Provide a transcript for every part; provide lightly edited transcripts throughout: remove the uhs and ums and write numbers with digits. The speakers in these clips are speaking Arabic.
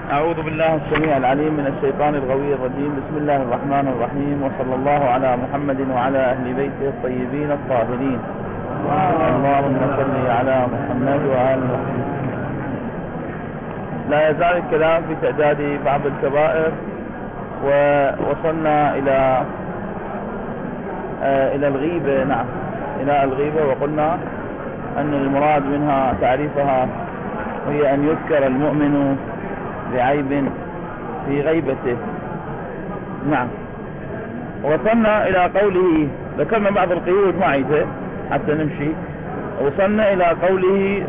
أعوذ بالله السميع العليم من الشيطان الغوي الرجيم. بسم الله الرحمن الرحيم، وصلى الله على محمد وعلى أهل بيته الطيبين الطاهرين. اللهم صل على محمد وآل محمد. لا يزال الكلام في تعداد بعض الكبائر، ووصلنا إلى الغيبة. نعم، إلى الغيبة، وقلنا أن المراد منها تعريفها هي أن يذكر المؤمن بعيب في غيبته. نعم، وصلنا إلى قوله، ذكرنا بعض القيود معيته حتى نمشي. وصلنا إلى قوله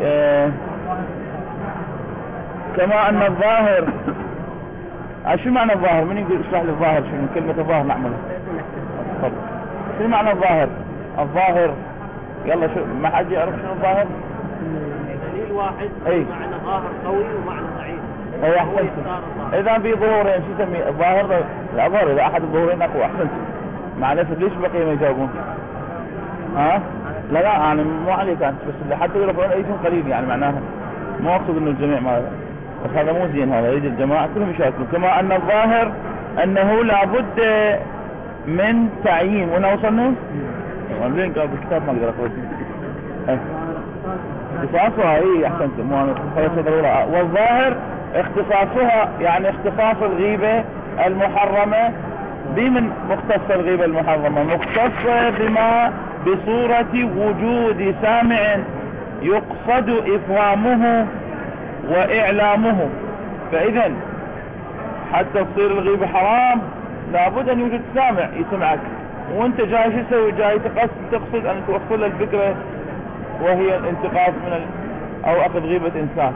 كما أن الظاهر. شو معنى الظاهر؟ من يقول اشرح لي الظاهر؟ شنو كلمة الظاهر؟ نعمل شو معنى الظاهر؟ الظاهر يلا، شو ما حد يعرف شنو الظاهر؟ دليل واحد. أي معنى ظاهر قوي ومعنى ضعيف. اي احسنت. اذا في ظهورين شو يسميه الظاهر؟ لا، ظاهر اذا احد الظهورين اقوى. احسنت. معلش ليش بقيه ما يجاوبون؟ لا يعني مو عليك انت بس، حتى يرفعون اي شيء قليل، يعني معناها مو اقصد انه الجميع ما، بس هذا مو زين. هذا يريد الجماعه كلهم يشاركون. كما ان الظاهر انه لابد من تعيين. وين وصلنا؟ وين قال بالكتاب ما اقدر اقرا. اختصاصها اي احسنت. مو انا خلاص. والظاهر اختصاصها يعني اختصاص الغيبة المحرمة بمن مختص الغيبة المحرمة؟ مختصة بما بصورة وجود سامع يقصد إفهامه وإعلامه. فإذا حتى تصير الغيبة حرام لابد أن يوجد سامع يسمعك، وانت جاي شو تسوي؟ جاي تقصد أن توصل الفكرة وهي الانتقاص من أو أخذ غيبة إنسان.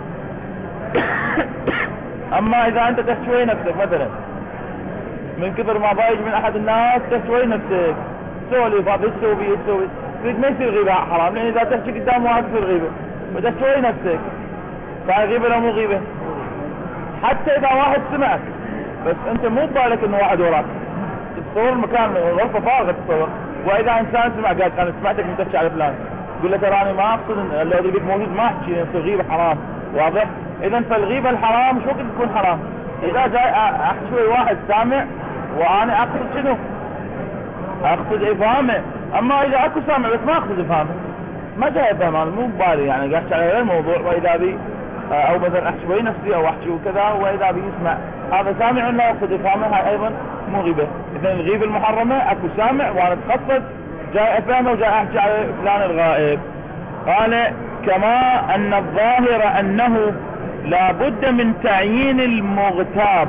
اما اذا انت تحشوي نفسك مثلا من كثر ما ضايج من احد الناس، تحشوي نفسك سولف هذا تسوي بيه تسوي، ما يصير غيبة حرام، لان اذا تحكي قدام واحد تصير غيبة، فتحشوي نفسك. فهي غيبة لو مو غيبة؟ حتى اذا واحد سمعك بس انت مو ببالك انه واحد وراك، تتصور المكان غرفة فارغة تتصور، واذا انسان سمع قال انا سمعتك من تحكي على فلان، تقول له تراني ما اقصد ان لو ذيك موجود ما احكي، يصير غيبة حرام. واضح؟ اذا فالغيبة الحرام شو وقت تكون حرام؟ اذا جاي احكي واحد سامع وانا اقصد شنو؟ اقصد افهامه. اما اذا اكو سامع بس ما اقصد افهامه، ما جاي افهم، انا مو ببالي يعني قاعد احكي على غير الموضوع، واذا بي او مثلا احكي ويا نفسي او احكي وكذا، واذا بي يسمع هذا سامع ولا اقصد افهامه، هاي ايضا مو غيبة. اذا الغيبة المحرمة اكو سامع وانا اتقصد جاي افهمه وجاي احكي على فلان الغائب. قال كما ان الظاهر انه لا بد من تعيين المغتاب.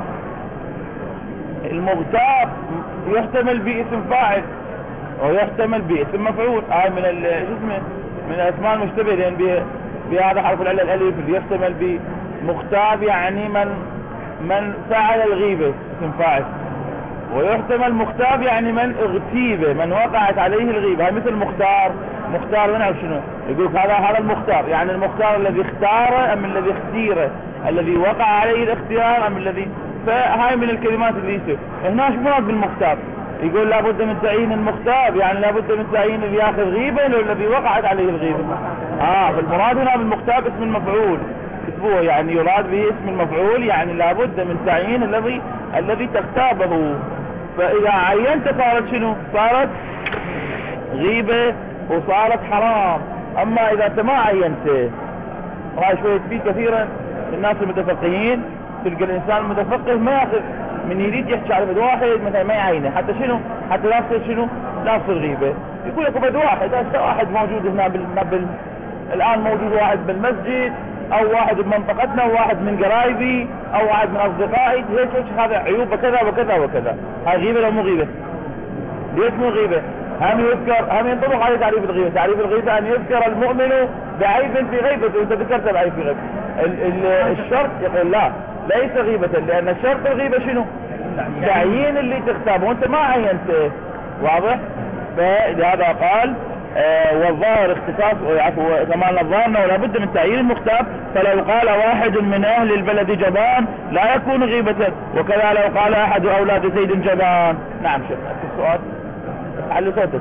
المغتاب يحتمل باسم فاعل ويحتمل باسم مفعول. هاي من اسمه من الاسماء المشتبهه، لان بهذا حرف العله الالف اللي يحتمل بمغتاب يعني من فعل الغيبه اسم فاعل، ويحتمل مغتاب يعني من اغتيب، من وقعت عليه الغيبه. هاي مثل مختار. مختار من شنو؟ يقول هذا المختار، يعني المختار الذي اختاره ام الذي اختيره، الذي وقع عليه الاختيار ام الذي. فهاي من الكلمات اللي يصير هنا. شو مراد بالمختار؟ يقول لابد من تعيين المختار، يعني لابد من تعيين اللي ياخذ غيبه لو الذي وقعت عليه الغيبه. فالمراد هنا بالمختار اسم المفعول، كتبوه يعني يراد به اسم المفعول، يعني لابد من تعيين الذي تغتابه. فاذا عينت صارت شنو؟ صارت غيبه وصارت حرام. اما اذا انت ما عينته، وهاي شوية فيه كثيرا الناس المتفقهين، تلقى الانسان المتفقه ما ياخذ من يريد يحكي على بد واحد مثلا ما يعينه، حتى شنو؟ حتى لا تصير شنو؟ لا تصير غيبه. يقول لك بد واحد، هسه واحد موجود هنا الان موجود واحد بالمسجد، او واحد بمنطقتنا، او واحد من قرايبي، او واحد من اصدقائي، هيك هذا عيوبه كذا وكذا وكذا. هاي غيبه لو مو غيبه؟ ليش مو غيبه؟ هم ينطبق عليه تعريف الغيبة. تعريف الغيبة أن يذكر المؤمن بعيب في غيبته، وانت ذكرت بعيب في غيبته. الشرط يقول لا، ليس غيبة، لأن شرط الغيبة شنو؟ تعيين اللي تغتابه، وانت ما عينته. واضح؟ فلهذا قال والظاهر اختصاص كما ان الظاهر انه لابد من تعيين المغتاب. فلو قال واحد من اهل البلد جبان لا يكون غيبة، وكذا لو قال احد اولاد زيد جبان. نعم. شوف السؤال، علي صوتك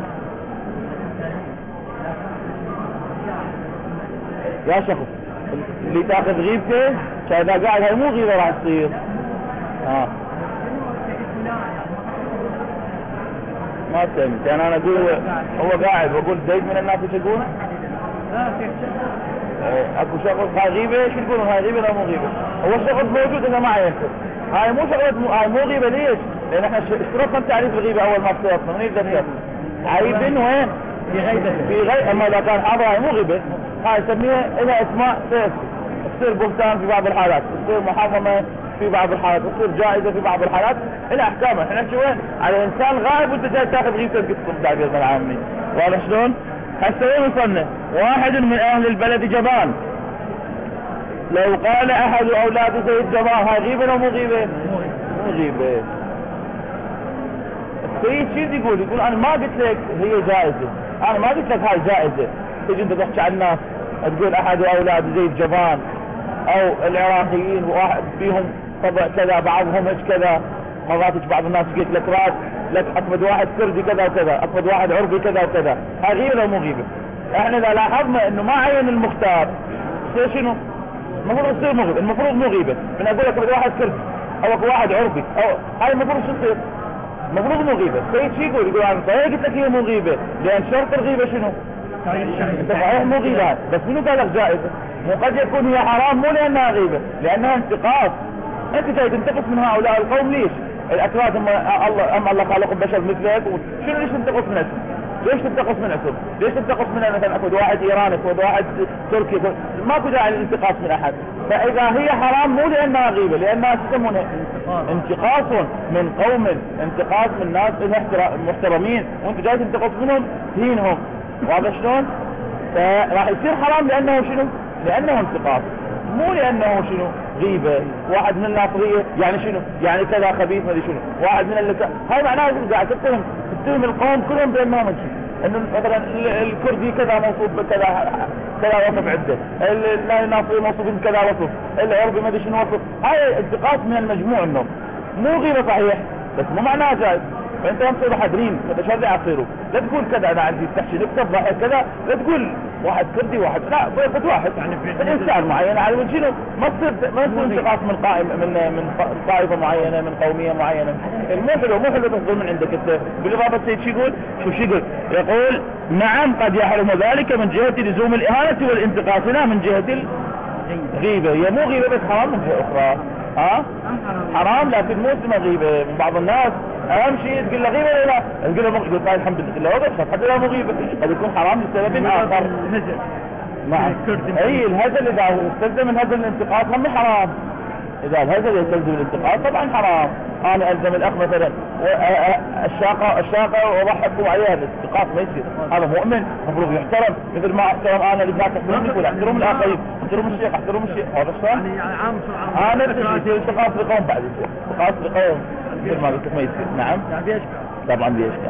يا شخص. اللي تاخذ غيبته فإذا قاعد هاي مو غيبة راح تصير. ما فهمت. يعني انا اقول هو قاعد واقول زيد من الناس ايش يقولون؟ اكو شخص هاي غيبة، ايش يقولون هاي غيبة لا مو غيبة؟ هو الشخص موجود اذا ما ينكر. هاي مو شغلة هاي مو غيبة. ليش؟ لان احنا اشترطنا بتعريف الغيبة اول ما اشترطنا. من يقدر عيب وين؟ في غير. اما اذا كان حاضر هاي مو غيبة. هاي نسميها لها اسماء تصير بهتان في بعض الحالات، تصير محرمة في بعض الحالات، تصير جائزة في بعض الحالات. إلى أحكامها. احنا نحكي وين؟ على إنسان غائب وأنت جاي تاخذ غيبته بقصة تعبيرنا العامي. واضح شلون؟ هسه وين وصلنا؟ واحد من أهل البلد جبان. لو قال أحد أولاد زيد جبان، هاي غيبة ولا مو غيبة؟ مو غيبة. السيد شو يقول أنا ما قلت لك هي جائزة، أنا ما قلت لك هاي جائزة. تجي أنت تحكي عن الناس تقول أحد أولاد زيد جبان، أو العراقيين واحد فيهم طبع كذا، بعضهم ايش كذا. مرات بعض الناس قلت لك راس لك اكبد واحد كردي كذا وكذا، اكبد واحد عربي كذا وكذا. هاي غيبة ولا مو غيبة؟ احنا اذا لاحظنا انه ما عين المختار يصير شنو؟ المفروض يصير مو غيبة. المفروض مو غيبة من اقول لك اكبد واحد كردي او اكبد واحد عربي، او هاي المفروض شو يصير؟ المفروض مو غيبة. سيد شو يقول انا صحيح قلت لك هي مو غيبة، لان شرط الغيبة شنو؟ انت صحيح مو غيبة، بس منو قال لك جائزة؟ وقد يكون هي حرام مو لانها غيبة، لانها انتقاص. انت جاي تنتقص من هؤلاء القوم. ليش؟ الاكراد الله خالقهم بشر مثلك. شنو ليش تنتقص من اسم؟ ليش تنتقص من اسم؟ ليش تنتقص من مثلا اكو واحد ايراني، اكو واحد تركي، ماكو داعي للانتقاص من احد. فاذا هي حرام مو لانها غيبة، لانها يسمونها انتقاص من قوم، انتقاص من ناس محترمين، وانت جاي تنتقص منهم هينهم. واضح شلون؟ فراح يصير حرام لانه شنو؟ لانه انتقاص، مو لانه شنو؟ غيبة. واحد من الناصرية يعني شنو؟ يعني كذا خبيث ما ادري شنو. واحد من هاي معناه قاعد تتهم القوم كلهم بانهم انه مثلا الكردي كذا موصوف بكذا كذا وصف عده، الناصري موصوف بكذا وصف، العربي ما ادري شنو وصف. هاي انتقاص من المجموع منهم. مو غيبة صحيح بس مو معناها جائز. فانت ما تصير حذرين ايش هذا يصيروا. لا تقول كذا انا عندي تحكي نكتب ضحك كذا، لا تقول واحد كردي واحد، لا بس واحد يعني في انسان معين على وجهه. ما تصير انتقاص من قائم من طائفه معينه، من قوميه معينه. مو حلو تصدر من عندك انت. بالاضافه السيد شو يقول؟ شو يقول نعم قد يحرم ذلك من جهه لزوم الاهانه والانتقاص، لا من جهه الغيبه. هي مو غيبه بس حرام من جهه اخرى. حرام لكن مو اسمها غيبة. من بعض الناس اهم شيء تقول له غيبة ولا لا، تقول له مغيبة، يقول الحمد لله وقف حتى لا مغيبة، قد يكون حرام لسبب اخر. نعم. اي الهزل اذا استلزم من هزل الانتقاص هم حرام. اذا الهزل يستلزم الانتقاص طبعا حرام. انا الزم الاخ مثلا الشاقة واضحكم عليها، الانتقاص ما يصير. هذا مؤمن المفروض يحترم مثل ما احترم انا اللي ذاك احترمني ولا احترم الاخرين، احترم الشيخ احترم الشيخ. هذا صح؟ انا يصير انتقاص لقوم بعد، يصير انتقاص لقوم مثل ما قلت ما يصير. نعم طبعا بيشكل.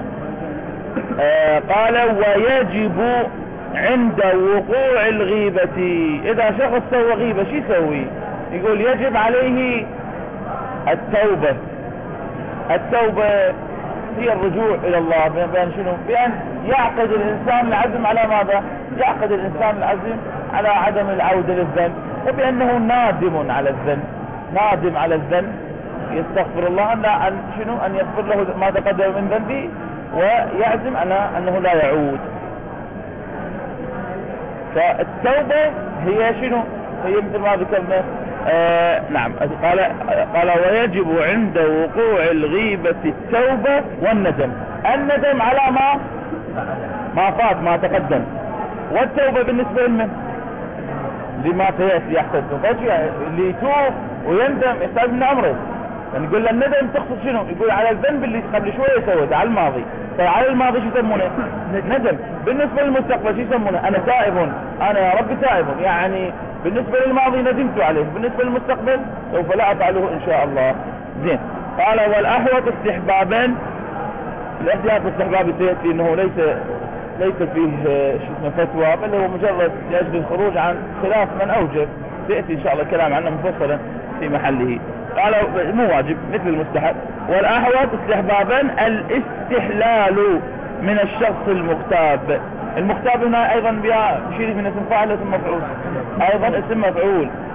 قال ويجب عند وقوع الغيبة. اذا شخص سوى غيبة شو يسوي؟ يقول يجب عليه التوبة. التوبة هي الرجوع الى الله. بأن شنو؟ بأن يعقد الانسان العزم على ماذا؟ يعقد الانسان العزم على عدم العودة للذنب، وبأنه نادم على الذنب، نادم على الذنب، يستغفر الله أن شنو؟ أن يغفر له ما تقدم من ذنبه، ويعزم على أنه لا يعود. فالتوبة هي شنو؟ هي مثل ما ذكرنا. نعم. قال ويجب عند وقوع الغيبة التوبة والندم. الندم على ما فات ما تقدم، والتوبة بالنسبة لمن؟ لما سيأتي يحتاج. اللي يتوب ويندم يحتاج من أمره. يعني يقول له الندم تقصد شنو؟ يقول على الذنب اللي قبل شوية سويته على الماضي. فعلى الماضي شو يسمونه؟ ندم. بالنسبة للمستقبل شو يسمونه؟ أنا تائب، أنا يا رب تائب. يعني بالنسبة للماضي ندمت عليه، بالنسبة للمستقبل سوف لا أفعله إن شاء الله. قال والأحوط استحبابا. الاحتياط استحبابي سيأتي أنه ليس فيه فتوى، بل هو مجرد لأجل الخروج عن خلاف من أوجب. سيأتي إن شاء الله كلام عنه مفصلا في محله. قال مو واجب مثل المستحب. والأحوط استحبابا الاستحلال من الشخص المغتاب. المغتاب هنا أيضا بشيء من اسم فاعل اسم مفعول، أيضا اسم مفعول.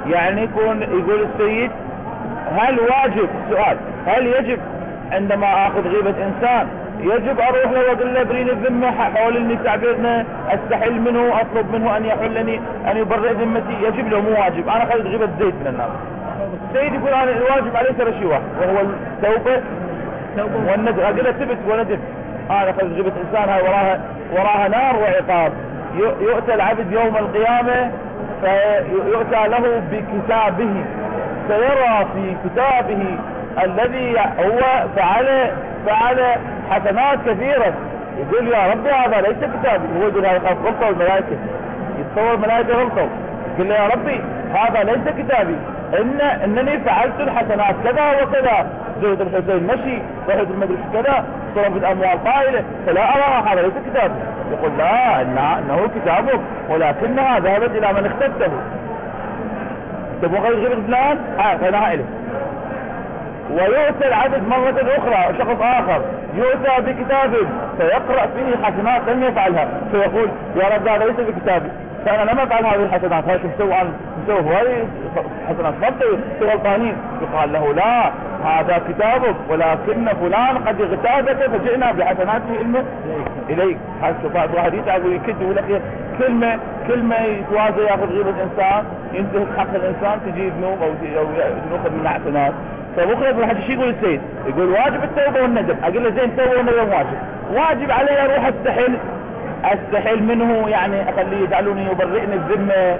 يعني يقول السيد هل واجب، سؤال، هل يجب عندما اخذ غيبة انسان يجب اروح له واقول له بريني الذمة حولني تعبيرنا استحل منه اطلب منه ان يحلني ان يبرئ ذمتي؟ يجب له مو واجب؟ انا اخذت غيبة زيد من الناس. السيد يقول انا الواجب عليه ترى شيء واحد وهو التوبة والندم. اقول له ثبت وندم. انا اخذت غيبة انسان هاي وراها نار وعقاب. يؤتى العبد يوم القيامة فيؤتى له بكتابه، سيرى في كتابه الذي هو فعل حسنات كثيرة. يقول يا ربي هذا ليس كتابي. هو يقول هذا غلطة الملائكة، يتصور الملائكة غلطة. يقول له يا ربي هذا ليس كتابي، انني فعلت الحسنات كذا وكذا، زوجة الحسين مشي، رحت المدرسة كذا، صرفت الاموال طائلة، فلا ارى هذا ليس كتابي. يقول لا انه كتابك ولكنها ذهبت الى من اختبته. تبغى غير فلان خذها اليه. ويؤتى العبد مرة اخرى شخص اخر يؤتى بكتاب فيقرأ فيه حسنات لم يفعلها، فيقول يا رب هذا ليس بكتابي، فانا لم افعل هذه الحسنات، هاي شو مسوي انا؟ مسوي هذه حسنات ما غلطانين. يقال له لا هذا كتابك ولكن فلان قد اغتابك فجئنا بحسناته اليك. هذا بعض واحد يتعب ويكد ويقول لك كلمة يتوازى ياخذ غيبة انسان ينتهك حق الانسان تجي ذنوب او ياخذ من حسنات. فبكره في الحديث يقول السيد يقول واجب التوبة والندم. اقول له زين التوبة والندم واجب علي اروح استحل منه، يعني اخليه يجعلوني يبرئني الذمة،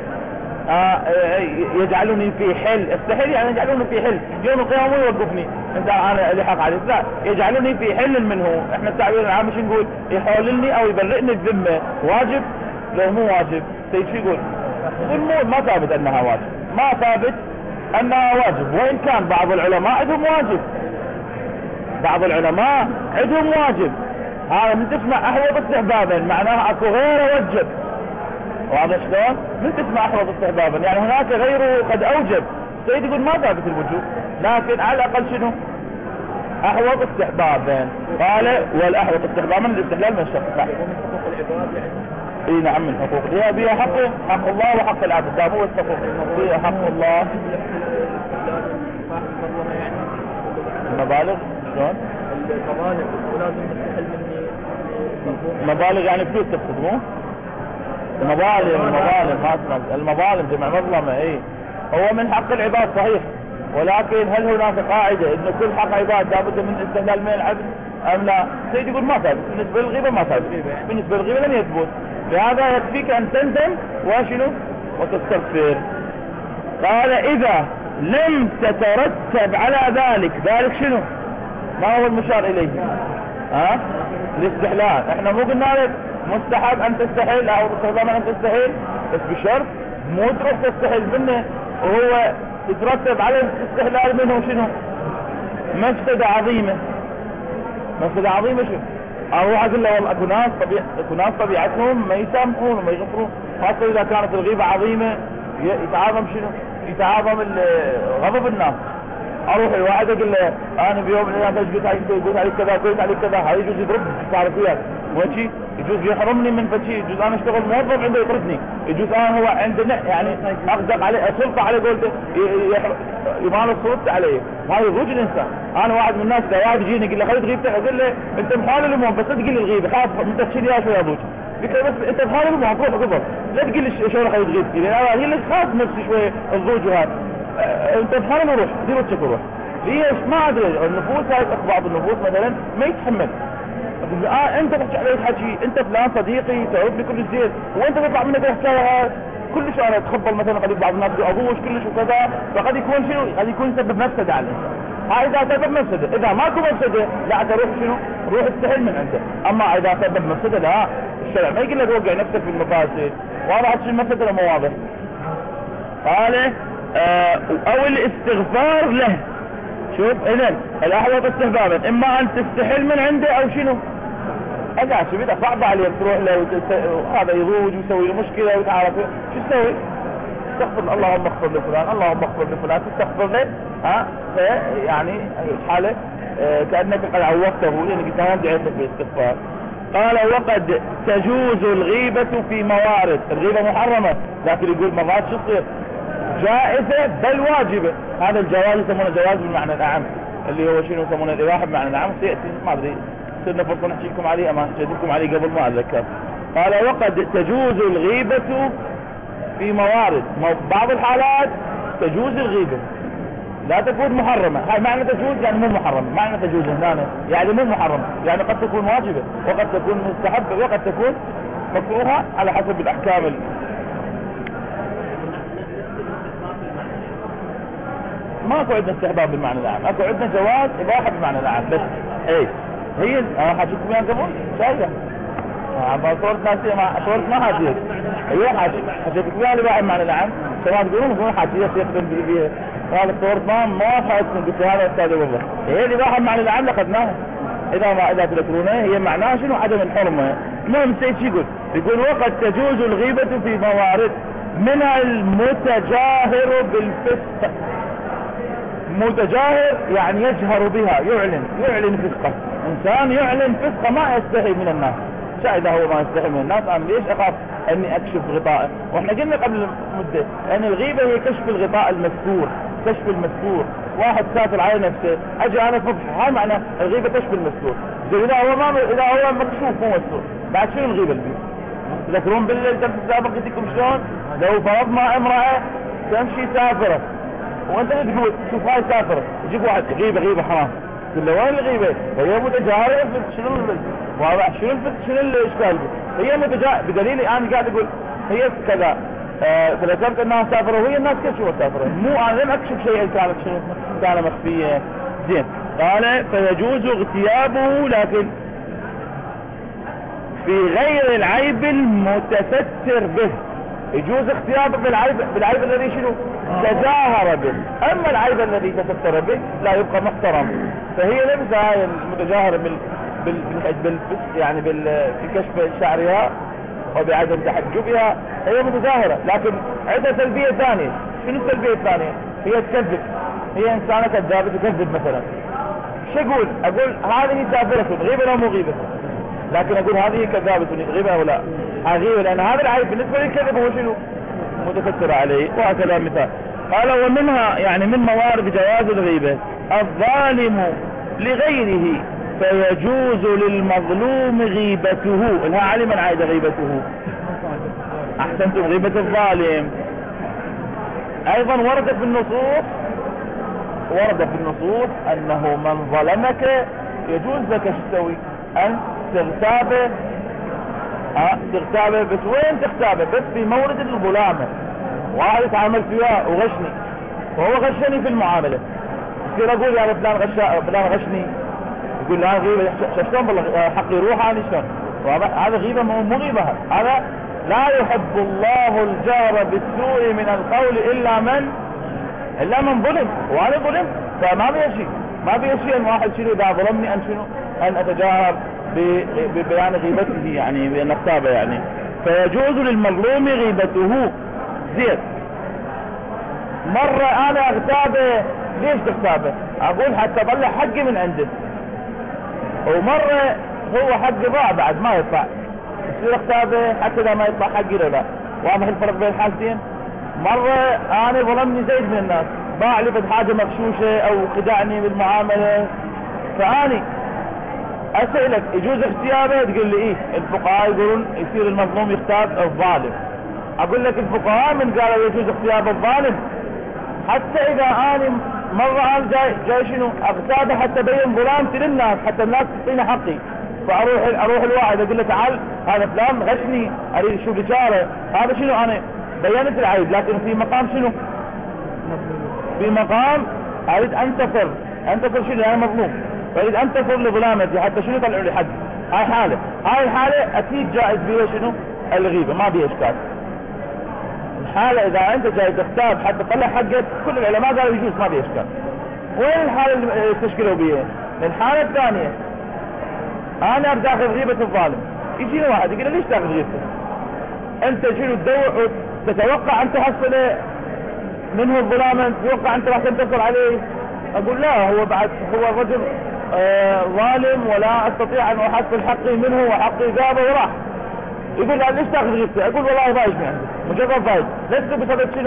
يجعلوني في حل. استحل يعني يجعلوني في حل، يوم القيامة يوقفني انت انا اللي حق عليك، لا يجعلوني في حل منه. احنا التعبير العام مش نقول يحولني او يبرئني الذمة. واجب لو مو واجب؟ سيد شو يقول ما ثابت انها واجب، ما ثابت انها واجب، وان كان بعض العلماء عندهم واجب، بعض العلماء عندهم واجب. هذا من تسمع احوط استحبابا معناها اكو غيره وجب. وهذا شلون؟ من تسمع احوط استحبابا يعني هناك غيره قد اوجب. سيد يقول ما ثابت الوجوب، لكن على الاقل شنو؟ احوط استحبابا. قال والاحوط استحبابا الاستحلال من الشرط. اي نعم من حقوق هي بها حق الله وحق العبد. ده مو الحقوق، فيها حق الله. المبالغ شلون؟ المبالغ ولازم تستحل مني مبالغ يعني فلوس تقصد مو؟ المبالغ ما اسمع المظالم جمع مظلمة. اي هو من حق العباد صحيح، ولكن هل هناك قاعدة ان كل حق عباد لابد من استهلال من العبد ام لا؟ سيد يقول ما ثابت بالنسبة للغيبة، ما ثابت بالنسبة للغيبة لم يثبت. لهذا يكفيك ان تندم وشنو وتستغفر. قال اذا لم تترتب على ذلك شنو؟ ما هو المشار اليه؟ الاستحلال. احنا مو قلنا لك مستحب ان تستحل او استحباب ان تستحل، بس بشرط مو تروح تستحل منه وهو يترتب على الاستحلال منه شنو؟ مفسدة عظيمة. مفسدة عظيمة شنو؟ اروح اقول له والله اكو ناس طبيعتهم ما يسامحون وما يغفرون، خاصة اذا كانت الغيبة عظيمة يتعاظم شنو؟ يتعاظم غضب الناس. اروح الواحد اقول له انا بيوم من الايام قلت عليك كذا قلت عليك كذا، هاي يجوز يضرب تعرفيات وشي، يجوز يحرمني من فشي، يجوز انا اشتغل موظف عنده يطردني، يجوز انا هو عندنا يعني اقدر عليه سلطة عليه قولته يمارس سلطة عليه. هاي يضوج الانسان. انا واحد من الناس اذا واحد يجيني يقول له خليت غيبتك، اقول له انت محال المهم بس تقول لي الغيبة خلاص انت تشيل يا شوي يضوج. قلت له بس انت محال المهم تروح قبل لا تقول لي شو خليت غيبتي، لان هي اللي خاف نفسي شوي الضوج وهذا. انت محال روح دير وجهك وروح. ليش؟ ما ادري النفوس هاي بعض النفوس مثلا ما يتحمل. انت تحكي علي حكي انت فلان صديقي تعرف لي كل زين، وانت تطلع منك الحكايه كلش انا اتخبل مثلا قد بعض الناس ابوش كلش وكذا، فقد يكون شنو؟ قد يكون سبب مفسده عليه. هاي اذا سبب مفسده، اذا ماكو مفسده لا تروح شنو؟ روح استحل من عنده. اما اذا سبب مفسده لا، الشرع ما يقول لك وقع نفسك في المفاسد. واضح شو المفسده ولا مو واضح؟ قال او الاستغفار له. شوف اذن الاحوط استحبابا اما ان تستحل من عنده او شنو؟ اقع شو بدك صعب عليك تروح له هذا يضوج ويسوي له مشكله وتعرف شو تسوي؟ تستغفر اللهم اغفر لفلان، اللهم اغفر لفلان، تستغفر له يعني حاله كانك قد عوضته لانك انت دعيتك بالاستغفار. قال وقد تجوز الغيبة في موارد. الغيبة محرمة لكن يقول مرات شو تصير؟ جائزة بل واجبة. هذا الجواز يسمونه جواز بالمعنى الأعم، اللي هو شنو يسمونه الإباحة بمعنى الأعم، سيأتي ما أدري صرنا فرصة نحكي لكم عليه أما حكيت لكم عليه قبل ما أتذكر. قال وقد تجوز الغيبة في موارد، بعض الحالات تجوز الغيبة لا تكون محرمة. هاي معنى تجوز يعني مو محرمة، معنى تجوز هنا يعني مو محرمة، يعني قد تكون واجبة وقد تكون مستحبة وقد تكون مكروهة على حسب الأحكام. ماكو عندنا استحباب بالمعنى العام، اكو عندنا جواز اباحه بالمعنى العام بس. ايه هي حاجتكم وياها قبل شايفه صورة ناسية صورة ما حاجية، هي حاجتكم وياها الاباحه بالمعنى العام، سواء تقولون حاجية يقدم بيها هذا صورة ما حاجتكم قلت هذا استاذ والله هي الاباحه بالمعنى العام لقدناها. اذا تذكرونها هي معناها شنو؟ عدم الحرمة. المهم السيد شو يقول وقد تجوز الغيبة في موارد منها المتجاهر بالفسق. متجاهر يعني يجهر بها، يعلن فسقه. انسان يعلن فسقه ما يستحي من الناس. اذا هو ما يستحي من الناس انا ليش اخاف اني اكشف غطائه؟ واحنا قلنا قبل مده ان الغيبه هي كشف الغطاء المستور، كشف المستور. واحد سافر على نفسه اجي انا فضح، هاي معنى الغيبه كشف المستور. اذا هو مكشوف مو مستور بعد شنو الغيبه اللي تذكرون بالدرس السابق قلت لكم شلون لو فرضنا امراه تمشي سافره وانت تقول شوف هاي سافره يجيب واحد غيبه حرام، تقول له وين الغيبه؟ هي متجاهره. شنو واضح شنو الاشكال؟ هي متجاهره بدليل انا قاعد اقول هي كذا فذكرت انها سافره وهي الناس كيف شو سافره، مو انا لم اكشف شيء كانت شنو كان مخفيه. زين قال فيجوز اغتيابه لكن في غير العيب المتستر به. يجوز اغتيابه بالعيب الذي شنو تجاهر به، اما العيب الذي تستر به لا يبقى محترم. فهي ليس هاي المتجاهره يعني في كشف شعرها وبعدم تحجبها هي متجاهره، لكن عندها سلبيه ثانيه. شنو السلبيه الثانيه؟ هي تكذب، هي انسانه كذابه تكذب مثلا. شو اقول هذه سافره غيبه ولا مو غيبه؟ لكن اقول هذه كذابه غيبه ولا غيبه، لان هذا العيب بالنسبه للكذب هو شنو متستر عليه. وهكذا مثال. قال ومنها يعني من موارد جواز الغيبه الظالم لغيره فيجوز للمظلوم غيبته. لها علما عايده غيبته. احسنتم. غيبه الظالم ايضا وردت في النصوص انه من ظلمك يجوز لك تسوي ان تغتابه. تغتابه بس وين تغتابه؟ بس في مورد الظلامه. واحد تعاملت وياه وغشني وهو غشني في المعامله، يصير اقول يا فلان غشني، يقول لا غيبه شلون بالله حقي يروح عني شلون؟ هذا غيبه مو غيبه. هذا لا يحب الله الجار بالسوء من القول الا من ظلم، وانا ظلم فما بيها شيء ان واحد شنو اذا ظلمني ان اتجاهر ببيان غيبته يعني بان اغتابه يعني. فيجوز للمظلوم غيبته. زين مرة انا اغتابه، ليش تغتابه؟ اقول حتى اطلع حقي من عنده، ومرة هو حقي ضاع بعد ما يطلع، يصير اغتابه حتى اذا ما يطلع حقي لو لا. واضح الفرق بين الحالتين؟ مرة انا ظلمني زيد من الناس، باع لي بد حاجة مغشوشة او خدعني بالمعاملة، فاني اسألك يجوز اغتيابه؟ تقول لي ايه. الفقهاء يقولون يصير المظلوم يغتاب الظالم. اقول لك الفقهاء من قالوا يجوز اغتياب الظالم حتى اذا انا مرة انا جاي شنو اغتابه حتى ابين ظلامتي للناس، حتى الناس تعطيني حقي، فاروح الواحد اقول له تعال هذا فلان غشني اريد اشوف اشاره، هذا شنو انا بينت العيب، لكن في مقام شنو؟ في مقام اريد انتصر شنو؟ انا مظلوم فاريد انتصر لظلامتي حتى شنو يطلعوا لي حد. هاي الحالة اكيد جائز بيها شنو؟ الغيبة، ما بيها اشكال. الحالة اذا انت جاي تغتاب حتى تطلع حقك كل العلماء قالوا يجوز ما بيها اشكال. وين الحالة اللي تشكلوا بيها؟ الحالة الثانية انا اريد غيبة الظالم، يجيني واحد يقول ليش تاخذ غيبته؟ انت شنو تدور تتوقع ان تحصل منه الظلام، تتوقع انت راح تنتصر عليه؟ اقول لا، هو الرجل ظالم ولا استطيع ان احصل حقي منه وحقي ذابه وراح. يقول لا ليش تاخذ غيبته؟ اقول والله ضايجني عنده، مجرد ضايج، لست بسبب شنو؟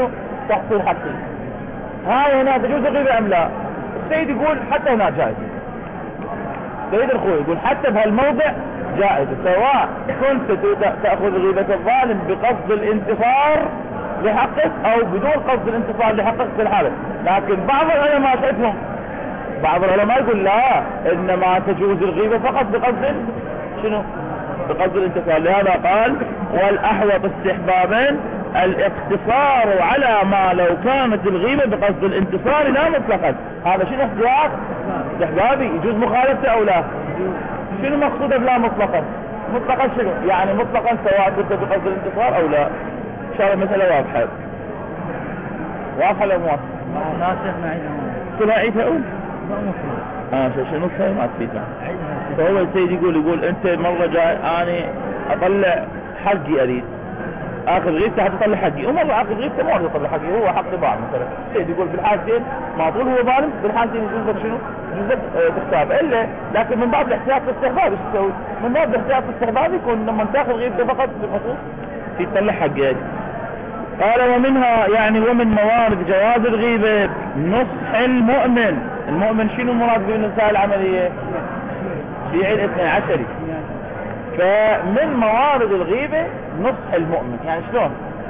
تحصيل حقي. هاي هنا تجوز الغيبة ام لا؟ السيد يقول حتى هنا جائز. السيد الخوي يقول حتى بهالموضع جائز، سواء كنت تأخذ غيبة الظالم بقصد الانتصار لحقك او بدون قصد الانتصار لحقك في الحالة. لكن بعض العلماء شايفهم، بعض العلماء يقول لا، انما تجوز الغيبة فقط بقصد شنو؟ بقصد الانتصار. لهذا قال والاحوط استحبابا الاقتصار على ما لو كانت الغيبة بقصد الانتصار لا مطلقا. هذا شنو احتياط؟ استحبابي، يجوز مخالفته او لا؟ شنو مقصوده بلا مطلقا؟ مطلقا شنو؟ يعني مطلقا سواء كنت بقصد الانتصار او لا. ان شاء الله مسألة واضحة. واضحة ولا مو واضحة؟ ناسخ معي كلها عيدها اقول؟ ما شنو صحيح ما تفيدها. فهو السيد يقول انت مرة جاي اني اطلع حقي اريد اخذ غيبته حتى اطلع حقي، ومرة اخذ غيبته ما اريد اطلع حقي، هو حق بعض مثلا. السيد يقول في الحالتين معطول هو ظالم، في الحالتين يجوز لك شنو؟ يجوز لك تختار الا، لكن من باب الاحتياط والاستحباب ايش تسوي؟ من باب الاحتياط والاستحباب يكون لما تاخذ غيبته فقط بخصوص تطلع حقي. قال ومنها يعني ومن موارد جواز الغيبة نصح المؤمن. المؤمن شنو مراد بالنساء العملية؟ شيعي الاثنى عشري. فمن موارد الغيبة نصح المؤمن. يعني شلون؟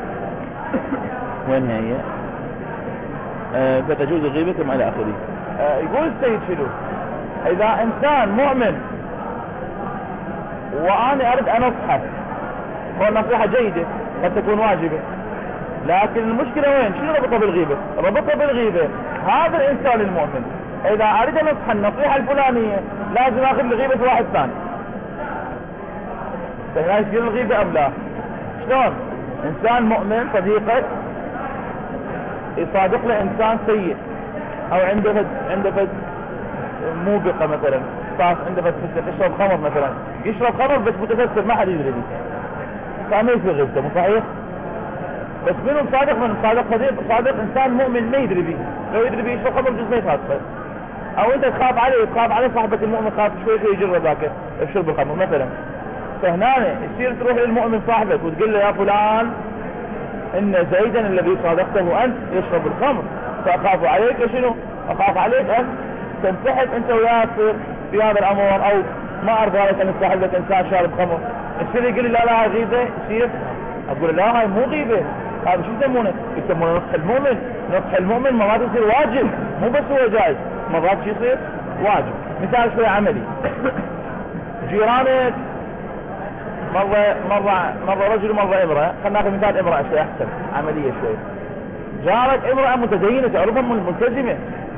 وين هي؟ فتجوز الغيبة كما الى اخره. يقول السيد شنو؟ اذا انسان مؤمن وانا اريد ان انصحه، هو النصيحة جيدة قد تكون واجبة، لكن المشكلة وين؟ شنو ربطها بالغيبة؟ ربطها بالغيبة هذا الانسان المؤمن اذا اريد ان انصح النصيحة الفلانية لازم اخذ الغيبة واحد ثاني. فهنا يصير الغيبة ام لا؟ شلون؟ انسان مؤمن صديقك يصادق له انسان سيء او عنده فد موبقة مثلا، صار عنده فد يشرب خمر مثلا، يشرب خمر بس متفسر ما حد يدري به، فما يصير غيبته. مو صحيح؟ بس منهم صادق، من صادق صادق انسان مؤمن ما يدري به، لو يدري به يشرب خمر جزء ما يخاطبه، او انت تخاف عليه صاحبك المؤمن خاف شوي يجرب ذاك يشرب الخمر مثلا. فهنا يصير تروح للمؤمن صاحبك وتقول له يا فلان ان زيدا الذي صادقته انت يشرب الخمر، فاخاف عليك شنو؟ اخاف عليك ان تنسحب انت وياه في هذا الامر، او ما ارضى لك ان تصاحب لك انسان شارب خمر. يصير يقول لي لا لا غيبه، يصير اقول لا هاي مو غيبه، هذا شو يسمونه؟ يسمونه نصح المؤمن. نصح المؤمن مرات يصير واجب، مو بس هو جائز، مرات يصير واجب. مثال شوي عملي، جيرانك مرة رجل ومرة امرأة، خلينا ناخذ مثال امرأة شوي احسن عملية شوي. جارك امرأة متدينة تعرفها ملتزمة،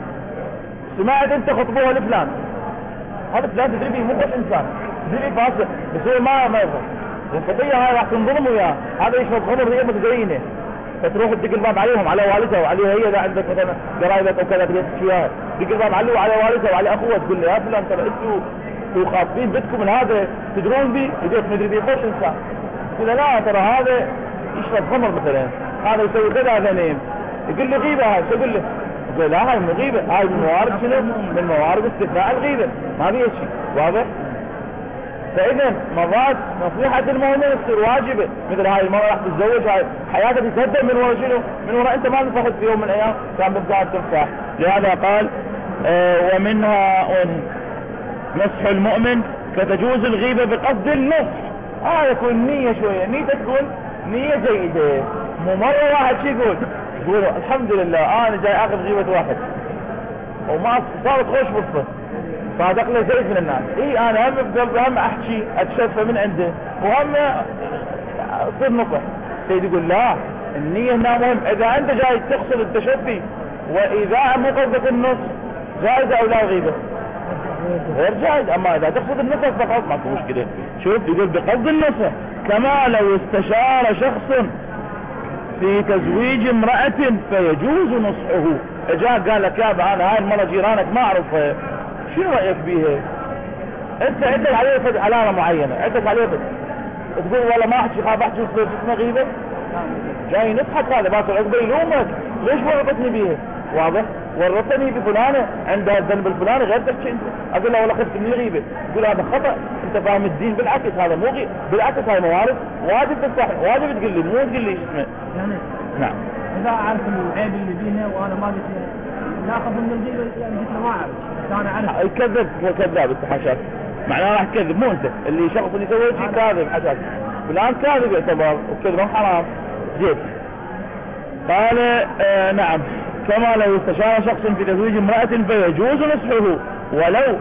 سمعت انت خطبوها لفلان، هذا فلان تدري به مو بس انسان، تدري به فاسق بس هو ما يفهم الخطية هاي راح تنظلم وياه، هذا يشرب خمر هي متدينة، فتروح تدق الباب عليهم على والدها وعليها هي اذا عندك مثلا قرايبك او كذا تبي تشويها، دق الباب عليه وعلى والدها وعلى اخوها تقول له يا فلان ترى انتوا خاطبين بدكم من هذا تدرون به، يقول ندري به خوش انسان، يقول لا ترى هذا يشرب خمر مثلا، هذا يسوي كذا هذا نيم، يقول لي غيبة هاي، شو اقول له؟ يقول لا هاي مو غيبة، هاي من موارد شنو؟ من موارد استثناء الغيبة، ما فيها شيء، واضح؟ فاذا مرات نصيحة المؤمن تصير واجبة، مثل هاي المرأة راح تتزوج، هاي حياتها تتهدم من وراء شنو؟ من وراء انت ما نصحت في يوم من الايام كان بتقعد تنصح. لهذا قال ومنها نصح المؤمن فتجوز الغيبة بقصد النصح. يكون نية شوية، نية تكون نية جيدة، مو مرة واحد شي يقول الحمد لله انا جاي اخذ غيبة واحد وما صارت خوش فرصة صادق له زيد من الناس، انا هم بقلبي هم احكي اتشفى من عنده وهم صير نصح. سيد يقول لا، النية هنا مهم، اذا انت جاي تقصد التشفي واذا مو قصدك النصح جائزة او لا غيبة؟ غير جائز. اما اذا تقصد النصح فقط ماكو مشكلة. شوف يقول بقصد النصح، كما لو استشار شخص في تزويج امرأة فيجوز نصحه. اجاك قال لك يا ابا انا هاي المرة جيرانك ما اعرفها، شو رأيك بيها؟ انت عندك عليها علامة معينة، عندك عليها تقول والله ما احكي خاف احكي وصير اسمه غيبة، جاي نضحك هذا باصر عقبه يلومك ليش ورطتني بيها؟ واضح؟ ورطني بفلانة عندها الذنب الفلاني غير تحكي انت. اقول له والله خفت من الغيبة، تقول هذا خطأ، انت فاهم الدين بالعكس، هذا مو بالعكس هاي موارد واجب تنصح، واجب تقول لي مو تقول لي شو اسمه. نعم. اذا اعرف العيب اللي فيها وانا ما قلت له ناخذ من الغيبه، يعني قلت له ما اعرف انا اعرف. يكذب، هو كذاب انت حشاك، معناه راح تكذب مو انت اللي شخص اللي يسوي شيء كاذب حشاك، فلان كاذب يعتبر وكذبه حرام. زين قال نعم، كما لو استشار شخص في تزويج امرأة فيجوز نصحه ولو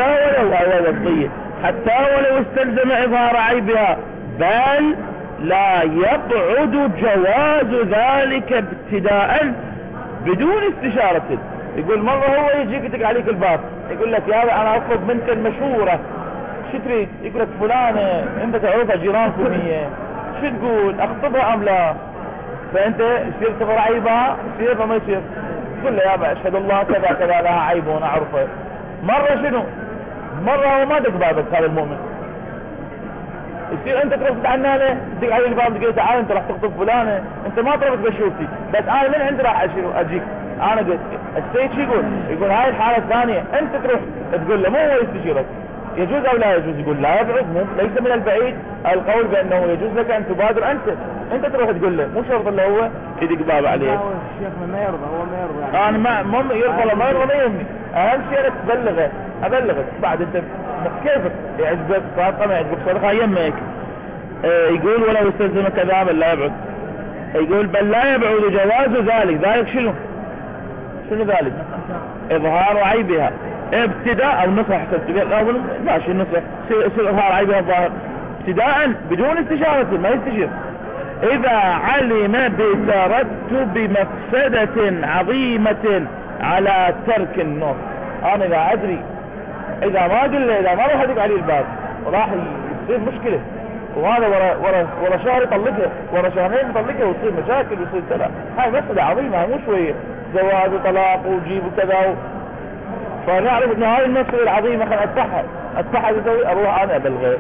حتى ولو استلزم إظهار عيبها، بل لا يقعد جواز ذلك ابتداء بدون استشارة. يقول مرة هو يجيك يدق عليك الباب يقول لك يا انا اطلب منك المشورة، شو تريد؟ يقول لك فلانة انت تعرفها جيرانكم هي، شو تقول اخطبها ام لا؟ فانت يصير تظهر عيبها، يصير ما يصير؟ تقول له يا اشهد الله كذا كذا لها عيب وانا اعرفه. مرة شنو؟ مرة هو ما دق بابك هذا المؤمن، يصير انت تروح تعنى له تدق على الباب تقول تعال انت راح تخطب فلانة، انت ما طلبت بشوفتي بس انا من عندي راح اجيك. انا قلت السيد شو يقول هاي الحالة الثانية انت تروح تقول له مو هو يستشيرك يجوز او لا يجوز. يقول لا يبعد، ليس من البعيد القول بانه يجوز لك ان تبادر انت تروح تقول له، مو شرط اللي هو يدق باب عليه. الشيخ ما يرضى، هو ما يرضى يعني. انا ما يرضى ولا ما يرضى ما يهمني، اهم شيء انك ابلغك بعد انت كيفك يعجبك صادقه ما يعجبك صادقه يمك. يقول ولو استلزم كذا بل لا يبعد، يقول بل لا يبعد جواز ذلك شنو ذلك؟ اظهار عيبها ابتداء او نصح ماشي النصح يصير اظهار عيبها الظاهر ابتداء بدون استشارة، ما يستشير. اذا علم بترتب مفسدة عظيمة على ترك النصح. انا اذا ادري اذا ما قل له اذا ما راح ادق عليه الباب راح يصير مشكلة، وهذا ورا شهر يطلقها، ورا شهرين يطلقها وتصير مشاكل ويصير كذا. هاي مفسدة عظيمة مو شوية، زواج وطلاق وجيب وكذا فنعرف ان هاي المسألة العظيمة خل اتفحها تسوي اروح انا ابلغه.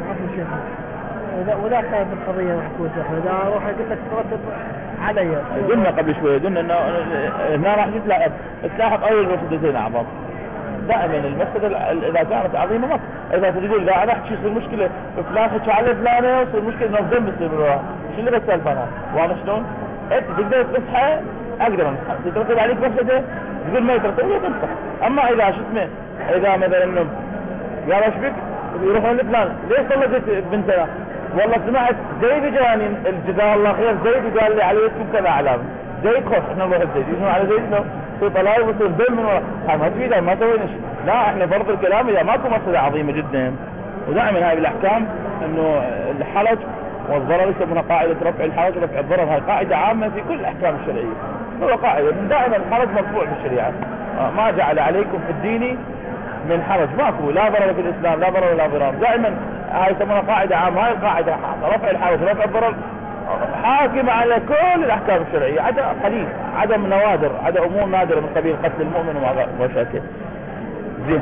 وذا كانت القضية محكوسة، اذا اروح قلت لك ترتب علي. قلنا قبل شوية انه هنا راح تلاحق اول مفسدتين اعظم. دائما المسألة اذا كانت عظيمة ما اذا تقول لا انا احكي يصير مشكلة فلان حكي على فلانة يصير مشكلة نظم بتصير بالوراء، شو اللي بسالف انا؟ واضح شلون؟ انت تقدر تصحى اقدر انصح، تترتب عليك مفسدة تقول ما يترتب ولا تنصح. اما اذا شو اسمه اذا مثلا يا ايش بك يروحون لفلان ليش طلقت بنتنا؟ والله سمعت زيد جاني الجزاه الله خير زيد وقال لي عليكم كذا علامه زيد خوف احنا نروح لزيد يجون على زيد لو في طلاق ويصير دم من ورا ما تفيد ما سوينا شيء. لا احنا فرض الكلام اذا ماكو مفسده عظيمه جدا. ودائما هاي بالاحكام انه الحرج والضرر يسمونها قاعده رفع الحرج ورفع الضرر، هاي قاعده عامه في كل الاحكام الشرعيه. هو قاعده دائما الحرج مرفوع في الشريعه، ما جعل عليكم في الدين من حرج، ماكو لا ضرر في الاسلام لا ضرر ولا ضرار. دائما هاي يسمونها قاعده عامه، هاي القاعده رفع الحرج ورفع الضرر حاكمه على كل الاحكام الشرعيه، عدا قليل عدم نوادر عدا امور نادره من قبيل قتل المؤمن وما شاكل. زين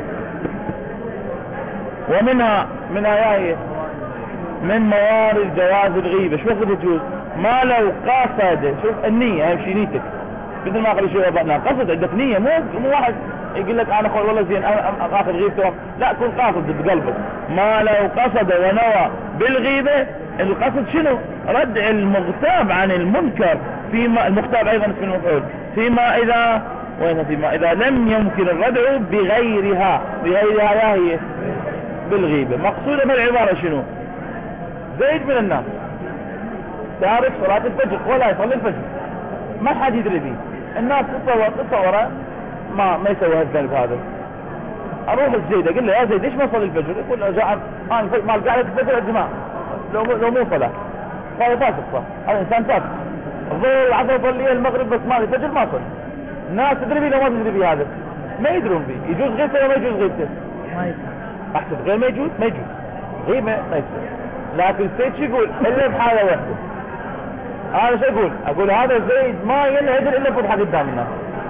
ومنها من آيات من موارد جواز الغيبة. شو وقت يجوز؟ ما لو قصد، شوف النية اهم شيء نيتك، مثل ما قال شوية وضعنا قصد عندك نية، مو واحد يقول لك انا خل والله زين انا اخذ غيبته، لا كن قاصد بقلبك. ما لو قصد ونوى بالغيبة، القصد شنو؟ ردع المغتاب عن المنكر، فيما المغتاب ايضا اسم المفعول، فيما اذا لم يمكن الردع بغيرها يا هي بالغيبة. مقصودة من العبارة شنو؟ زيد من الناس تعرف صلاة الفجر ولا يصلي الفجر، ما حد يدري به، الناس تصوره ما يسوي هالذنب هذا. اروح لزيد اقول له يا زيد ليش ما صلي الفجر؟ يقول له جاء ما قاعد الفجر يا جماعه لو مو صلاه هذا فاسق، صح هذا انسان فاسق. الظهر العصر صلي المغرب بس ما الفجر ما صلي. الناس تدري به لو ما تدري به هذا ما يدرون به. يجوز غيبته ولا ما يجوز غيبته؟ ما يجوز. احسب غير ما يجوز غيبه ما يجوز. لكن السيد شو يقول؟ الا بحاله واحده. انا شو اقول هذا زيد ما ينعدل الا فضحه قدام الناس.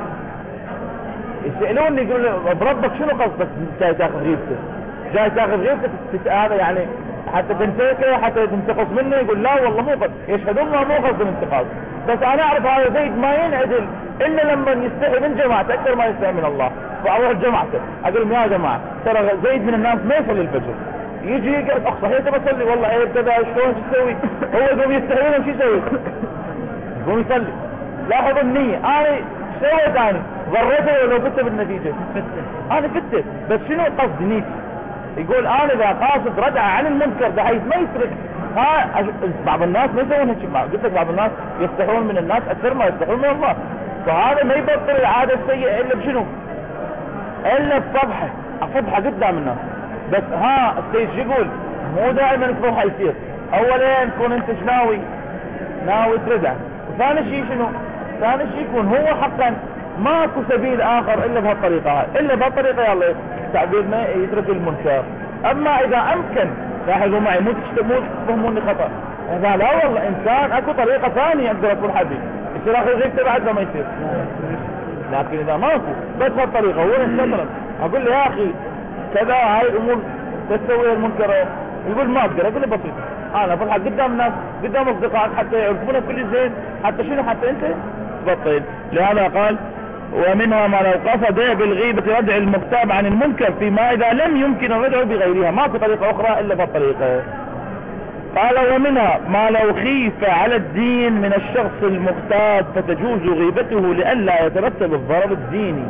يسالوني يقولون بربك شنو قصدك جاي تاخذ غيبته؟ جاي تاخذ غيبته هذا يعني حتى تنتقصه حتى تنتقص منه؟ يقول لا والله مو قصد، يشهدون الله مو قصد الانتقاص، بس انا اعرف هذا زيد ما ينعدل الا لما يستحي من جماعته اكثر ما يستحي من الله، فاروح جماعته اقول لهم يا جماعه ترى زيد من الناس ما يصلي الفجر، يجي يقعد صحيح تبى تصلي والله ايه كذا شلون تسوي؟ هو يقوم يستحي منهم شو يسوي؟ يقوم يصلي لاحظوا النية. انا سويت انا ضريته ولو فت بالنتيجة انا فت، بس شنو قصد نيتي؟ يقول انا اذا قاصد ردع عن المنكر بحيث ما يسرق. بعض الناس ما يسوون هيك، قلت لك بعض الناس يستحون من الناس اكثر ما يستحون من الله، فهذا ما يبطل العادة السيئة الا بشنو؟ الا بفضحه، افضحه قدام الناس. بس السيد شو يقول؟ مو دائما الفضح يصير. اولا تكون انت شناوي؟ ناوي تردع. وثاني شيء شنو؟ ثاني شيء يكون هو حقا ماكو سبيل اخر الا بهالطريقة هاي، الا بهالطريقة يلا تعبيرنا يترك المنكر. اما اذا امكن، لاحظوا معي مو تفهموني خطأ، اذا لا والله انسان اكو طريقة ثانية اقدر اكون حبيب يصير اخر غيبته بعد ما يصير، لكن اذا ماكو بس هالطريقة هو نستمر اقول له يا اخي كذا هاي الامور تسوي المنكر، يقول ما اقدر، اقول له بسيط انا فرحة قدام الناس قدام اصدقائك حتى يعرفونك كل زين، حتى شنو حتى انت تبطل. لهذا قال ومنها ما لو قصد بالغيبة ردع المغتاب عن المنكر فيما اذا لم يمكن الردع بغيرها، ما في طريقة اخرى الا بالطريقة. قال ومنها ما لو خيف على الدين من الشخص المغتاب فتجوز غيبته لئلا يترتب الضرر الديني.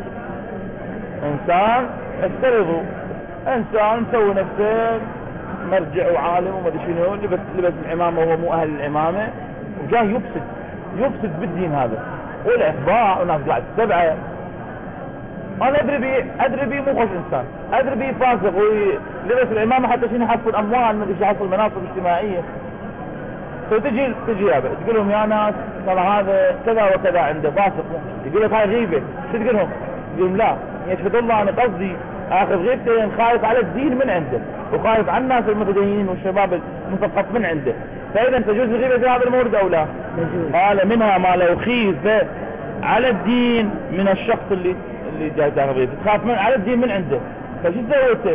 انسان افترضوا انسان مسوي نفسه مرجع وعالم وما ادري شنو، لبس العمامة وهو مو اهل العمامة، وجاي يفسد بالدين هذا والاخباع والناس قاعد تتبعه. انا ادري بيه مو خوش انسان، ادري بيه فاسق ولبس العمامة حتى شنو يحصل اموال ما ادري شو يحصل مناصب اجتماعية. فتجي يابا تقول لهم يا ناس ترى هذا كذا وكذا عنده فاسق، يقول لك هاي غيبة، شو تقول لهم؟ يقول لا يشهد الله انا قصدي اخذ غيبتين خايف على الدين من عنده وخايف على الناس المتدينين والشباب المثقف من عنده، فاذا تجوز الغيبة في هذا المورد او لا؟ قال منها ما لو خيف على الدين من الشخص اللي جاي تاخذ غيبته، تخاف من على الدين من عنده، فشو سويته؟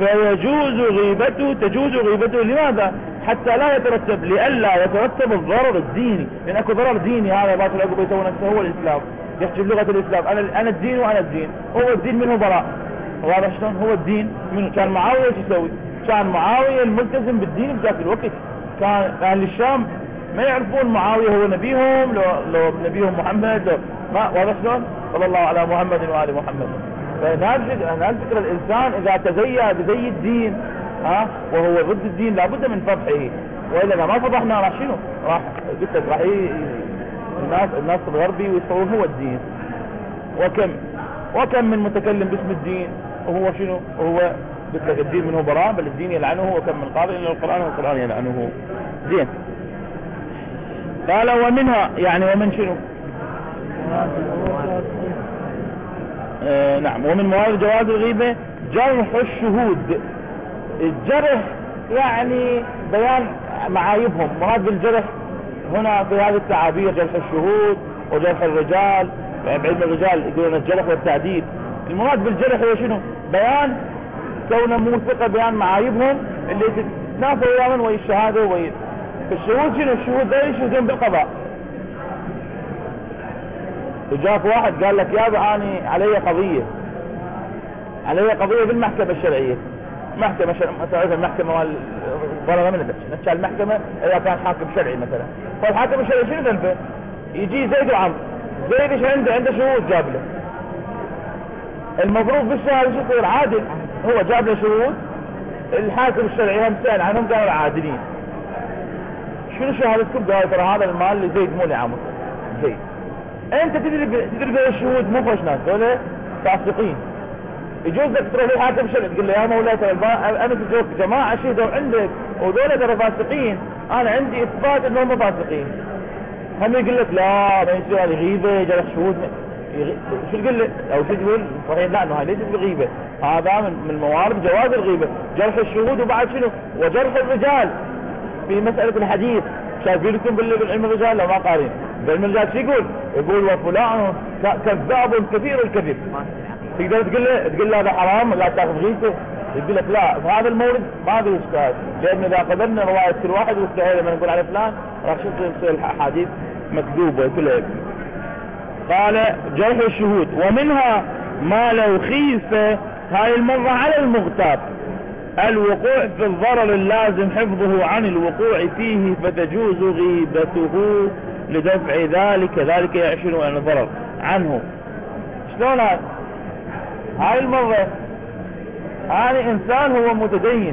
تجوز غيبته لماذا؟ حتى لا يترتب، لئلا يترتب الضرر الديني، لان اكو ضرر ديني. هذا باطل العقوبة يسوي نفسه هو الاسلام، يحكي بلغة الاسلام انا الدين وانا الدين، هو الدين منه براء. واضح شلون؟ هو الدين منه. كان معاوية شو يسوي؟ كان معاوية الملتزم بالدين بذاك الوقت، كان اهل الشام ما يعرفون معاوية هو نبيهم لو نبيهم محمد ما. واضح شلون؟ صلى الله على محمد وآل محمد. فنذكر الانسان اذا تزيى بزي الدين وهو ضد الدين لابد من فضحه، والا ما فضحنا راح شنو؟ راح قلت لك راح الناس الغربي ويصورون هو الدين. وكم من متكلم باسم الدين وهو شنو؟ هو قلت لك الدين منه براء، بل الدين يلعنه، وكم من قاضي ان القرآن يلعنه. زين. قال ومنها يعني ومن شنو؟ نعم. ومن موارد جواز الغيبة جرح الشهود. الجرح يعني بيان معايبهم، مراد بالجرح هنا في هذه التعابير جرح الشهود وجرح الرجال، بعلم الرجال يقولون الجرح والتعديل. المراد بالجرح هو شنو؟ بيان كونه موثقة، بيان معايبهم اللي تتنافى ويامن ويا الشهادة ويا الشهود. شنو الشهود؟ ذي يشهدون بالقضاء. وجاك واحد قال لك يابا اني علي قضية بالمحكمة الشرعية، محكمة تعرف المحكمة والله من نتشال المحكمة اذا كان حاكم شرعي مثلا، فالحاكم الشرعي شنو ذنبه؟ يجي زيد وعمر، زيد ايش عنده شهود جاب له، المفروض بالشهادة شو يصير؟ عادل. هو جاب له شهود، الحاكم الشرعي هم سأل عنهم قالوا عادلين. شنو شهادتكم؟ قالوا ترى هذا المال لزيد مو لعمر. زيد انت تدري بالشهود مو خوش ناس، هذول فاسقين. يجوز لك تروح للحاكم الشرعي تقول له يا مولاي ترى انا تجوك جماعة شهدوا عندك وذولا ترى فاسقين، انا عندي اثبات انهم فاسقين. هم يقول لك لا ما يصير هذه غيبة جرح شهود. شو تقول له او شو تقول؟ صحيح لا انه هاي ليست بغيبة، هذا من موارد جواز الغيبة جرح الشهود. وبعد شنو؟ وجرح الرجال في مسألة الحديث. شايفين لكم بالعلم الرجال لو ما قارين بعلم الرجال شو يقول وفلان كذاب كثير الكذب. تقدر تقول له هذا حرام لا تاخذ غيبته، يقول لك لا في هذا المورد ما في اشكال، لان اذا قبلنا رواية كل واحد واستحيل لما نقول على فلان راح تصير الاحاديث مكذوبة كلها. قال جرح الشهود. ومنها ما لو خيف، هاي المرة على المغتاب، الوقوع في الضرر اللازم حفظه عن الوقوع فيه فتجوز غيبته لدفع ذلك يعشون عن الضرر عنه. شلون هاي المرة أنا إنسان هو متدين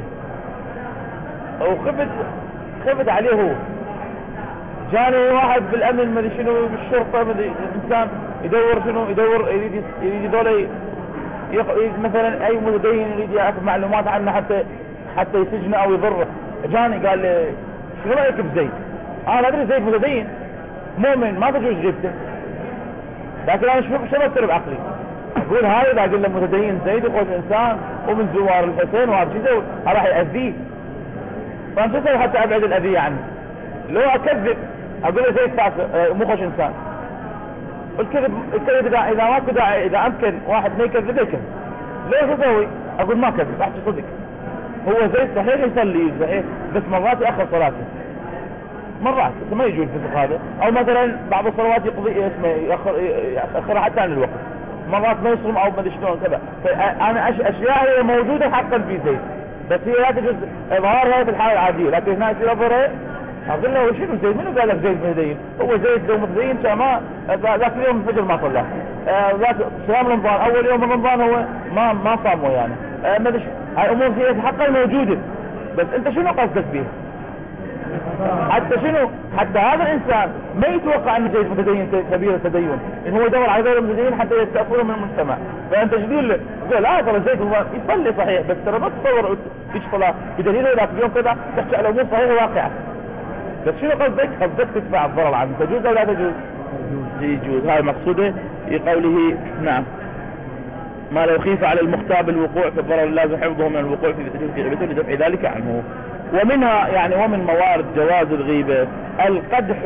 وخفت عليه هو، جاني واحد بالأمن مدري شنو بالشرطة مدري إنسان يدور شنو يدور يريد يدور مثلا أي متدين يريد يأخذ معلومات عنه حتى يسجنه أو يضره. جاني قال لي شنو رأيك بزيد؟ أنا أدري زيد متدين مؤمن ما تجوز جبته، لكن أنا شو بكتر بعقلي أقول هذا إذا أقول له متدين زيد يقول إنسان ومن زوار الحسين وهذا شو يسوي؟ راح يأذيه، فأنا شو أسوي حتى أبعد الأذية عنه؟ لو أكذب أقول له زيد فاسق مو خوش إنسان. الكذب إذا ما كذا إذا أمكن واحد ما يكذب يكذب. ليش أسوي؟ أقول ما كذب أحكي صدق. هو زيد صحيح يصلي صحيح بس مرات يأخر صلاته، مرات ما يجوز الفسق هذا، او مثلا بعض الصلوات يقضي اسمه يأخرها حتى عن الوقت، مرات ما يصوم او ما ادري شلون كذا. فانا اشياء هي موجوده حقا في زيد بس هي لا تجوز اظهارها في الحاله العاديه، لكن هنا يصير اظهرها اقول له شنو زيد؟ منو قال لك زيد متدين؟ هو زيد لو متدين كان ما ذاك اليوم الفجر ما صلى، ذاك صيام رمضان اول يوم من رمضان هو ما صامه يعني ما ادري. هاي امور هي حقا موجوده بس انت شنو قصدك بيها؟ حتى هذا الانسان ما يتوقع ان زيد متدين كبير التدين، ان هو يدور على غير المتدين حتى يستأثروا من المجتمع. فانت تقول له لا ترى زيد هو يصلي صحيح بس ترى ما تصور فيش صلاه بدليل ذاك اليوم كذا تحكي على امور صحيحه واقعه. بس شنو قصدك تدفع الضرر عنه، تجوز او لا تجوز؟ يجوز. هاي مقصوده في قوله نعم ما لو خيف على المختاب الوقوع في الضرر لازم حفظه من الوقوع في غيبته لدفع ذلك عنه. ومنها يعني ومن موارد جواز الغيبة القدح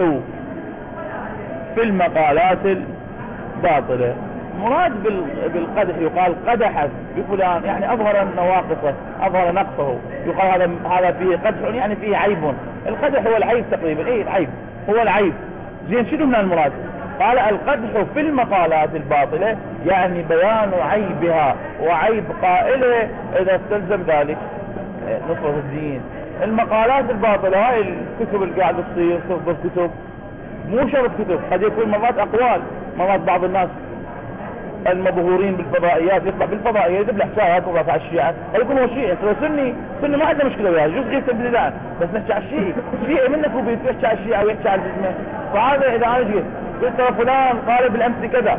في المقالات الباطلة. مراد بالقدح يقال قدح بفلان يعني اظهر نواقصه اظهر نقصه، يقال هذا فيه قدح يعني فيه عيب. القدح هو العيب تقريبا، ايه العيب هو العيب. زين شنو من المراد؟ قال القدح في المقالات الباطلة يعني بيان عيبها وعيب قائله اذا استلزم ذلك نصرة الدين. المقالات الباطلة هاي الكتب اللي قاعد تصير تصدر كتب، مو شرط كتب، قد يكون مرات اقوال. مرات بعض الناس المظهورين بالفضائيات يطلع بالفضائية يجيب له حكايات وراس على الشيعة، يكون هو شيعي. سني ما عنده مشكلة وياه جزء يكتب بالله بس نحكي على الشيعي منك هو بيحكي على الشيعة ويحكي على جسمه. فهذا اذا انا قلت ترى فلان قال بالامس كذا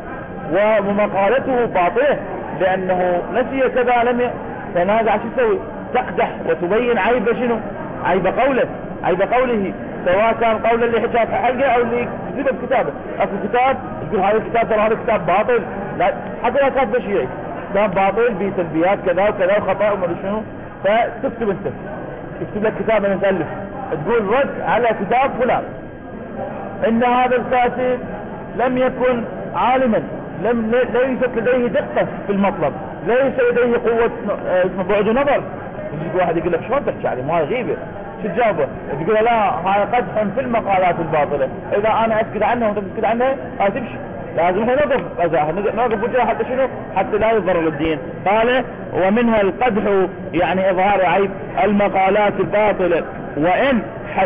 ومقالته باطلة لانه نسي كذا لم تنازع، شو تسوي؟ تقدح وتبين عيب شنو؟ عيب قوله سواء كان قولا اللي حكى في حلقه او اللي كتبه بكتابه. اكو كتاب تقول هذا الكتاب ترى هذا الكتاب باطل، لا حتى لا كاتبه شيعي كتاب باطل فيه سلبيات كذا وكذا وخطا وما ادري شنو، فتكتب انت تكتب لك كتاب من مؤلف تقول رد على كتاب فلان ان هذا الكاتب لم يكن عالما، ليست لديه دقه في المطلب، ليس لديه قوه بعد نظر. يجي واحد يقول لك شلون تحكي عليه؟ ما غيبه. شو تجاوبه؟ تقول لا هاي قدح في المقالات الباطله، اذا انا اسكت عنها وانت تسكت عنها هاي تمشي. لازم احنا نوقف وجهها حتى شنو؟ حتى لا يضر الدين. قال ومنها القدح يعني اظهار عيب المقالات الباطله وان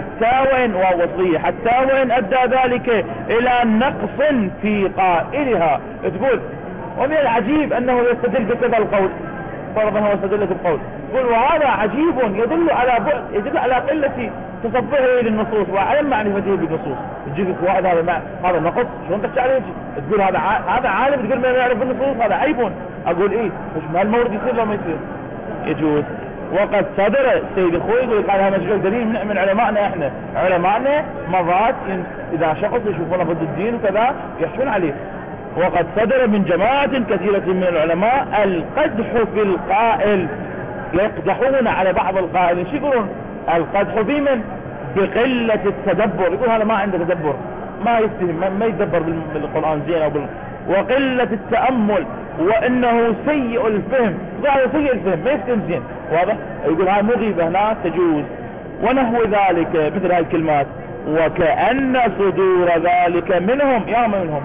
ووصية حتى وإن أدى ذلك إلى نقص في قائلها. تقول ومن العجيب أنه يستدل بكذا القول، فرضا هو يستدل بالقول، تقول وهذا عجيب يدل على قلة تصفحه للنصوص وعدم معرفته بالنصوص. تجيب لك واحد هذا نقص شلون تحكي عليه؟ تقول هذا عالم، تقول ما يعرف النصوص هذا عيب. أقول إيه مش مهالمورد يصير لو ما يصير يجوز. وقد صدر السيد الخوي يقول قال هذا مشكل دليل من علمائنا. احنا علمائنا مرات اذا شخص يشوفونه ضد الدين وكذا يحشون عليه. وقد صدر من جماعة كثيرة من العلماء القدح في القائل، يقدحون على بعض القائلين. شو يقولون؟ القدح بمن؟ بقلة التدبر. يقول هذا ما عنده تدبر، ما يستهم ما يتدبر بالقرآن زين وقلة التأمل وانه سيء الفهم. هذا سيء الفهم ما يفهم زين، واضح؟ يقول هاي مو غيبة هنا تجوز. ونحو ذلك مثل هاي الكلمات وكأن صدور ذلك منهم منهم.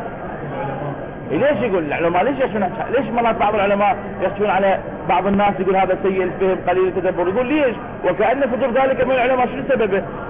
ليش يقول العلماء ليش مرات بعض العلماء يحكون على بعض الناس يقول هذا سيء الفهم قليل التدبر؟ يقول ليش؟ وكأن صدور ذلك من العلماء. شنو سببه؟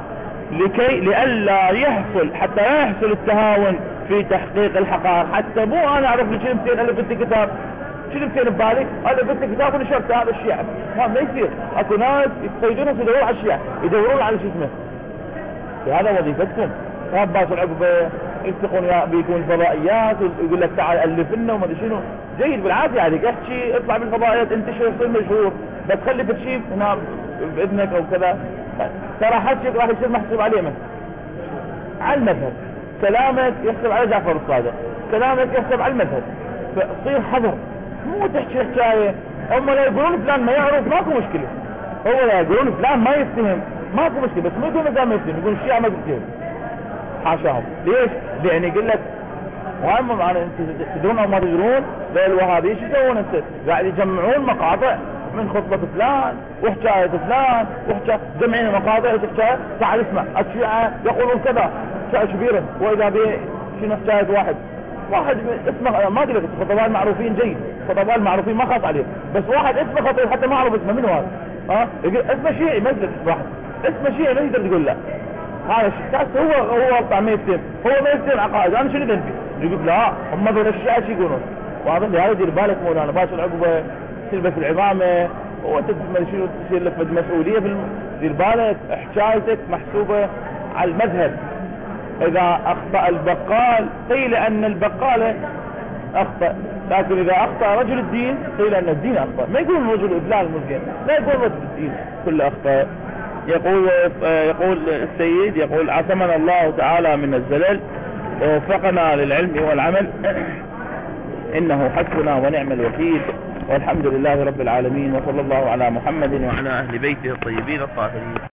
لكي لئلا يحصل، حتى لا يحصل التهاون في تحقيق الحقائق. حتى مو انا اعرف لي كلمتين الفت كتاب، كلمتين ببالي الفت كتاب ونشرت هذا الشيء، ما يصير. اكو ناس يصيدون يدورون على الشيء، يدورون على شو اسمه، هذا وظيفتكم. باص العقبه يلتقون بيكون فضائيات ويقول لك تعال الف لنا وما ادري شنو. جيد بالعافيه عليك، احكي اطلع بالفضائيات انتشر صير مشهور، بس خلي في شيء هنا باذنك او كذا. ترى حكيك راح يصير محسوب عليه مثلا على المذهب، كلامك يحسب على جعفر الصادق، كلامك يحسب على المذهب، فصير حذر. مو تحكي حكايه هم لا يقولون فلان ما يعرف ماكو مشكله، هو لا يقولون فلان ما يفتهم ماكو مشكله، بس ما يقول مثلا ما يفتهم، يقول الشيعة ما يفتهم حاشاهم. ليش؟ لان يقول لك مهم يعني انتم تدرون او ما تدرون الوهابيه شو يسوون هسه؟ قاعد يجمعون مقاطع من خطبه فلان وحكايه فلان وحكايه، جمعين مقاطع وحكايه. تعال اسمع الشيعة يقولون كذا حكايه كبيره، واذا به شنو حكايه واحد اسمه ما ادري، خطباء معروفين جيد، خطباء معروفين ما خاف عليه، بس واحد اسمه خطيب حتى ما اعرف اسمه منو هذا، يقول اسمه شيعي ما يقدر واحد اسمه شيعي ما يقدر تقول لا هذا الشيء هو بتاع ما يفتهم، هو ما يفتهم عقائد، انا شنو ذنبي؟ يقول لا هم ذول الشيعة شو يقولون. واضح لي هذا دير بالك مولانا، باش العقبه تلبس العمامه وانت شنو تصير لك مسؤوليه دير بالك، حكايتك محسوبه على المذهب. اذا اخطأ البقال قيل ان البقال اخطأ، لكن اذا اخطأ رجل الدين قيل ان الدين اخطأ. ما يقول رجل ابلال المسلم، لا يقول رجل الدين كله اخطأ. يقول السيد يقول عصمنا الله تعالى من الزلل ووفقنا للعلم والعمل، انه حسبنا ونعم الوكيل، والحمد لله رب العالمين، وصلى الله على محمد وعلى اهل بيته الطيبين الطاهرين.